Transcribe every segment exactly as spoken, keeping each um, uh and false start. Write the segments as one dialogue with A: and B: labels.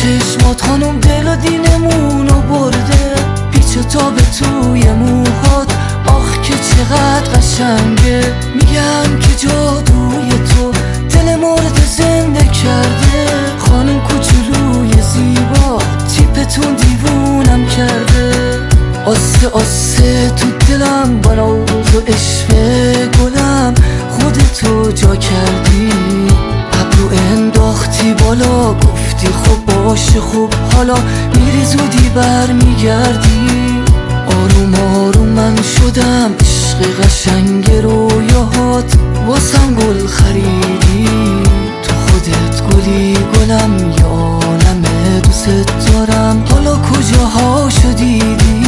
A: چشمات خانم دل و دینمونو برده، پیچ و تاب توی موهات آخ که چقدر قشنگه. میگن که جادوی تو دل مرد زنده کرده، خانم کوچولوی زیبا تیپتون دیوونم کرده. آسه آسه تو دلم با ناز و عشق گلم خودتو جا کردی، ابرو انداختی بالا گفتی خب باشه خوب حالا میری زودی بر میگردی. آروم آروم من شدم عشق قشنگ رویاهات واسم گل خریدی، تو خودت گلی گلم یا عالمه دوست دارم حالا کجاها شدیدی.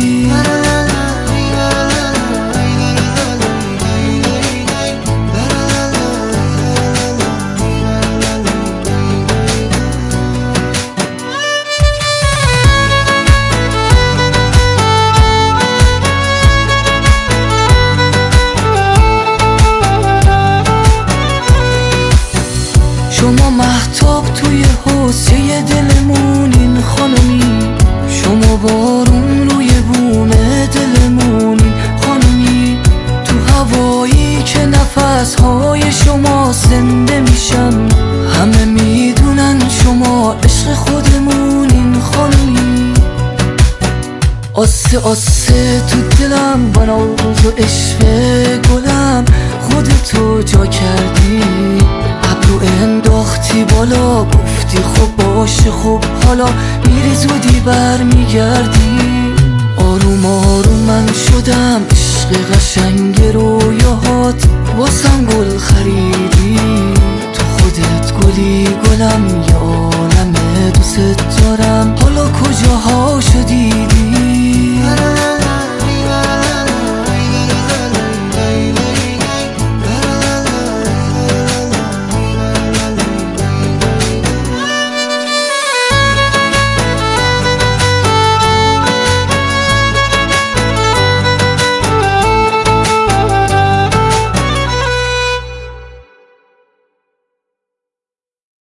A: شما مهتاب توی حوضه دلمونین خانمی، شما بارون روی بوم دلمونین خانمی. تو هوایی که نفسهای شما زنده میشم، همه میدونن شما عشق خودمونین خانمی. آسه آسه تو دلم با ناز و عشق گلم خودتو جا کردی، ابرو انداختی بالا گفتی خب باشه خوب حالا میری زودی بر میگردی. آروم آروم من شدم عشق قشنگ رویاهات واسم گل خریدی، تو خودت گلی گلم